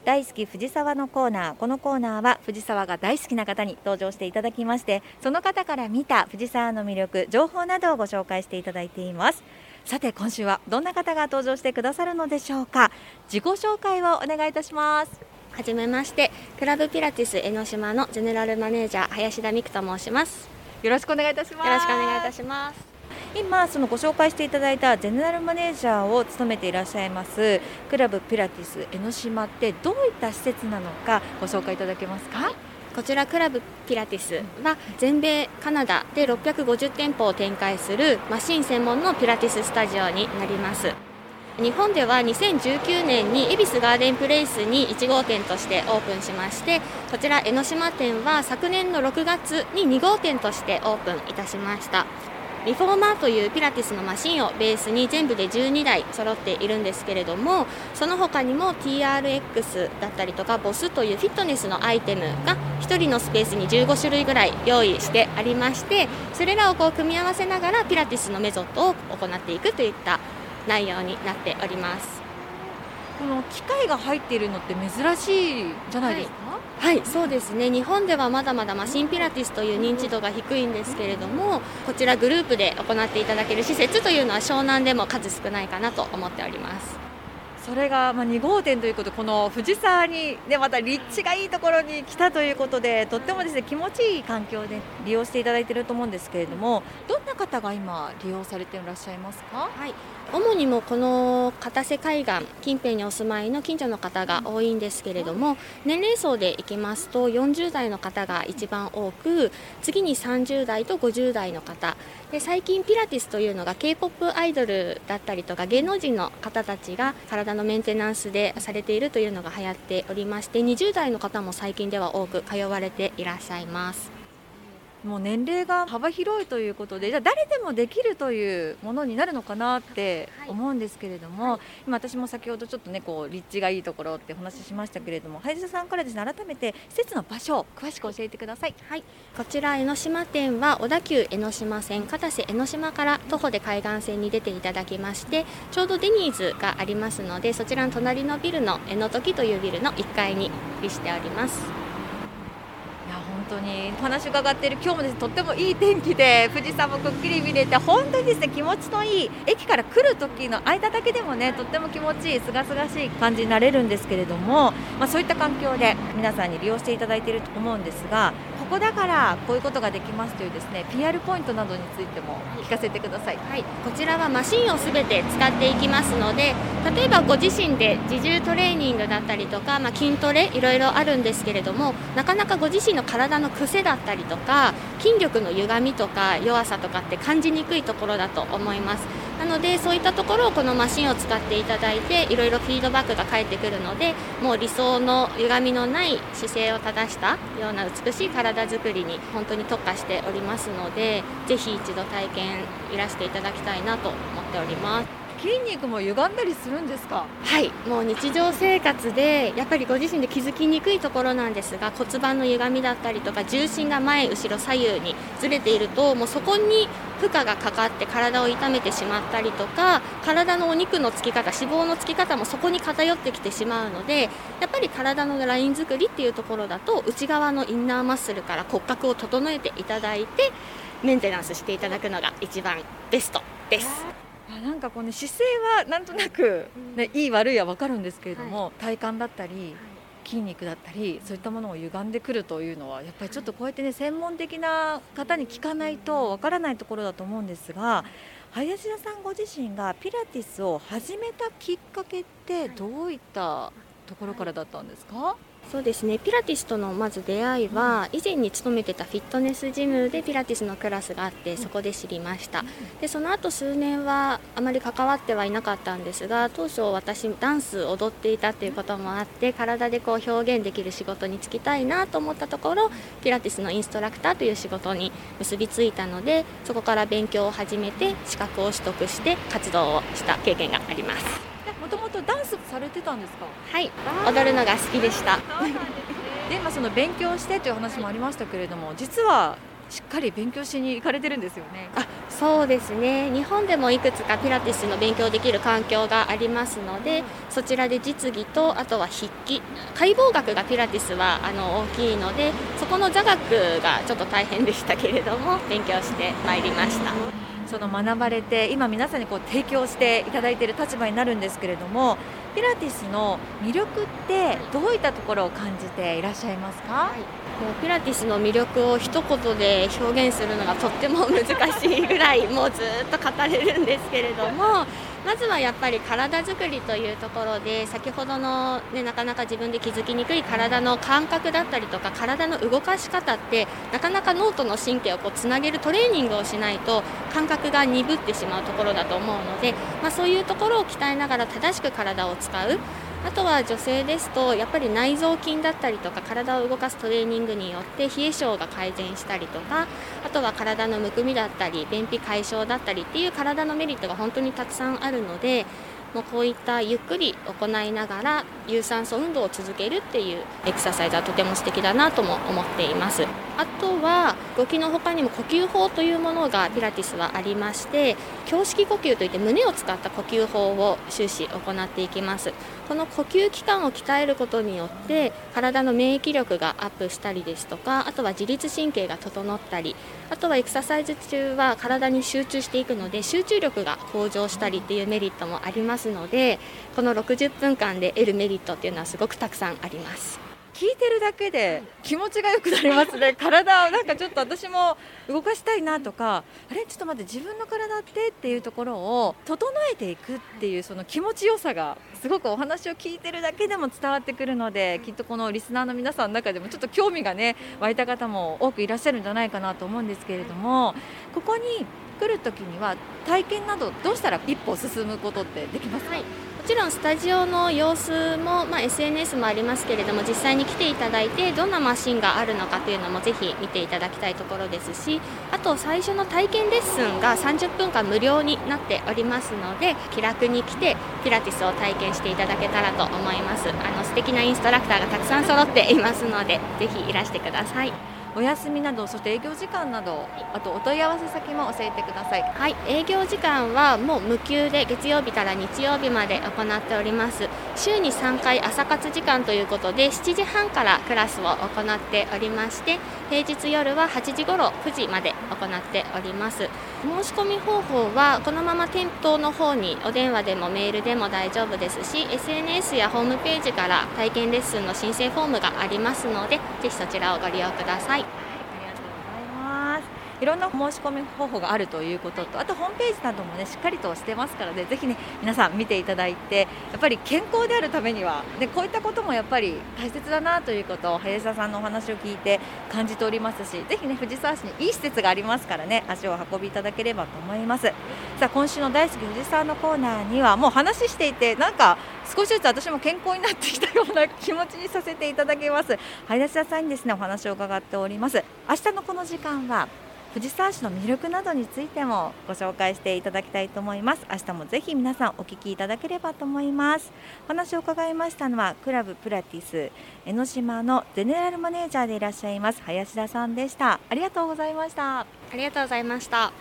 大好き藤沢のコーナー。このコーナーは藤沢が大好きな方に登場していただきまして、その方から見た藤沢の魅力、情報などをご紹介していただいています。さて今週はどんな方が登場してくださるのでしょうか。自己紹介をお願いいたします。 はじめまして、クラブピラティス江ノ島のゼネラルマネージャー林田美久と申します。 よろしくお願いいたします。 よろしくお願いいたします。 今そのご紹介していただいたゼネラルマネージャーを務めていらっしゃいますクラブピラティス江ノ島ってどういった施設なのかご紹介いただけますか。 こちらクラブピラティスは全米カナダで650店舗を展開するマシン専門のピラティススタジオになります。日本では2019年に恵比寿ガーデンプレイスに1号店としてオープンしまして、こちら江ノ島店は昨年の6月に2号店としてオープンいたしました。リフォーマーというピラティスのマシンをベースに全部で12台揃っているんですけれども、その他にも TRX だったりとかボスというフィットネスのアイテムが1人のスペースに15種類ぐらい用意してありまして、それらを組み合わせながらピラティスのメソッドを行っていくといった内容になっております。 この機械が入っているのって珍しいじゃないですか。 はい、そうですね。日本ではまだまだマシンピラティスという認知度が低いんですけれども、こちらグループで行っていただける施設というのは湘南でも数少ないかなと思っております。 それが2号店ということで、この藤沢に、また立地がいいところに来たということで、とってもですね気持ちいい環境で利用していただいていると思うんですけれども、どんな方が今利用されていらっしゃいますか。 はい、主にもこの片瀬海岸近辺にお住まいの近所の方が多いんですけれども、年齢層でいきますと40代の方が一番多く、次に30代と50代の方で、最近ピラティスというのが K-POP アイドルだったりとか芸能人の方たちが体のメンテナンスでされているというのが流行っておりまして、20代の方も最近では多く通われていらっしゃいます。 もう年齢が幅広いということで、じゃあ誰でもできるというものになるのかなって思うんですけれども、今私も先ほどちょっとね立地がいいところってお話ししましたけれども、林田さんからですね改めて施設の場所を詳しく教えてください。 はい、こちら江ノ島店は小田急江ノ島線片瀬江ノ島から徒歩で海岸線に出ていただきまして、ちょうどデニーズがありますので、そちらの隣のビルの江ノ時というビルの1階に位置しております。 本当にお話伺っている今日もですね、とってもいい天気で富士山もくっきり見れて、本当にですね気持ちのいい、駅から来る時の間だけでもねとっても気持ちいいすがすがしい感じになれるんですけれども、そういった環境で皆さんに利用していただいていると思うんですが、ここだからこういうことができますというですね PR ポイントなどについても聞かせてください。 はい、こちらはマシンをすべて使っていきますので、例えばご自身で自重トレーニングだったりとか、筋トレいろいろあるんですけれども、なかなかご自身の体の癖だったりとか筋力の歪みとか弱さとかって感じにくいところだと思います。なのでそういったところをこのマシンを使っていただいて、いろいろフィードバックが返ってくるので、もう理想の歪みのない姿勢を正したような美しい体づくりに本当に特化しておりますので、ぜひ一度体験いらしていただきたいなと思っております。 筋肉も歪んだりするんですか。 はい、もう日常生活でやっぱりご自身で気づきにくいところなんですが、骨盤の歪みだったりとか重心が前後ろ左右にずれていると、もうそこに負荷がかかって体を痛めてしまったりとか、体のお肉のつき方、脂肪のつき方もそこに偏ってきてしまうので、やっぱり体のライン作りっていうところだと、内側のインナーマッスルから骨格を整えていただいてメンテナンスしていただくのが一番ベストです。 なんかこの姿勢はなんとなく、いい悪いは分かるんですけれども、体幹だったり筋肉だったりそういったものを歪んでくるというのはやっぱりちょっとこうやってね専門的な方に聞かないと分からないところだと思うんですが、林田さんご自身がピラティスを始めたきっかけってどういったところからだったんですか。 そうですね、ピラティスとのまず出会いは、以前に勤めてたフィットネスジムでピラティスのクラスがあって、そこで知りました。でその後数年はあまり関わってはいなかったんですが、当初私ダンス踊っていたということもあって、体でこう表現できる仕事に就きたいなと思ったところ、ピラティスのインストラクターという仕事に結びついたので、そこから勉強を始めて資格を取得して活動をした経験があります。 もともとダンスされてたんですか。 はい、踊るのが好きでした。 で、その勉強してという話もありましたけれども、実はしっかり勉強しに行かれてるんですよね。 そうですね、日本でもいくつかピラティスの勉強できる環境がありますので、そちらで実技とあとは筆記、解剖学がピラティスは大きいので、そこの座学がちょっと大変でしたけれども勉強してまいりました。 その学ばれて今皆さんに提供していただいている立場になるんですけれども、ピラティスの魅力ってどういったところを感じていらっしゃいますか？ もうピラティスの魅力を一言で表現するのがとっても難しいぐらいもうずっと語れるんですけれども、まずはやっぱり体作りというところで、先ほどの、なかなか自分で気づきにくい体の感覚だったりとか体の動かし方ってなかなか脳との神経をつなげるトレーニングをしないと感覚が鈍ってしまうところだと思うので、そういうところを鍛えながら正しく体を使う。あとは女性ですとやっぱり内臓筋だったりとか体を動かすトレーニングによって冷え性が改善したりとか、あとは体のむくみだったり便秘解消だったりっていう体のメリットが本当にたくさんあるので、もうこういったゆっくり行いながら有酸素運動を続けるっていうエクササイズはとても素敵だなとも思っています。あとは動きの他にも呼吸法というものがピラティスはありまして、胸式呼吸といって胸を使った呼吸法を終始行っていきます。この呼吸器官を鍛えることによって体の免疫力がアップしたりですとか、あとは自律神経が整ったり、あとはエクササイズ中は体に集中していくので集中力が向上したりっていうメリットもありますので、この60分間で得るメリットっていうのはすごくたくさんあります。 聞いてるだけで気持ちが良くなりますね。体をちょっと私も動かしたいなとか、ちょっと待って、自分の体っていうところを整えていくっていうその気持ちよさがすごくお話を聞いてるだけでも伝わってくるので、きっとこのリスナーの皆さんの中でもちょっと興味が湧いた方も多くいらっしゃるんじゃないかなと思うんですけれども、ここに来るときには体験などどうしたら一歩進むことってできますか？ もちろんスタジオの様子も、SNS もありますけれども、実際に来ていただいてどんなマシンがあるのかというのもぜひ見ていただきたいところですし、あと最初の体験レッスンが30分間無料になっておりますので、気楽に来てピラティスを体験していただけたらと思います。素敵なインストラクターがたくさん揃っていますので、ぜひいらしてください。 お休みなど、そして営業時間など、あとお問い合わせ先も教えてください。 はい、営業時間はもう無休で月曜日から日曜日まで行っております。週に3回朝活時間ということで7時半からクラスを行っておりまして、平日夜は8時頃9時まで行っております。申し込み方法はこのまま店頭の方にお電話でもメールでも大丈夫ですし、 SNS やホームページから体験レッスンの申請フォームがありますので、ぜひそちらをご利用ください。 いろんな申し込み方法があるということと、あとホームページなどもしっかりとしてますからね、ぜひ皆さん見ていただいて、やっぱり健康であるためにはこういったこともやっぱり大切だなということを林田さんのお話を聞いて感じておりますし、ぜひ藤沢市にいい施設がありますから足を運びいただければと思います。さあ、今週の大好き藤沢のコーナーにはもう話していて少しずつ私も健康になってきたような気持ちにさせていただけます。林田さんにお話を伺っております。明日のこの時間は藤沢市の魅力などについてもご紹介していただきたいと思います。明日もぜひ皆さんお聞きいただければと思います。お話を伺いましたのはクラブピラティス江ノ島のゼネラルマネージャーでいらっしゃいます林田さんでした。ありがとうございました。 ありがとうございました。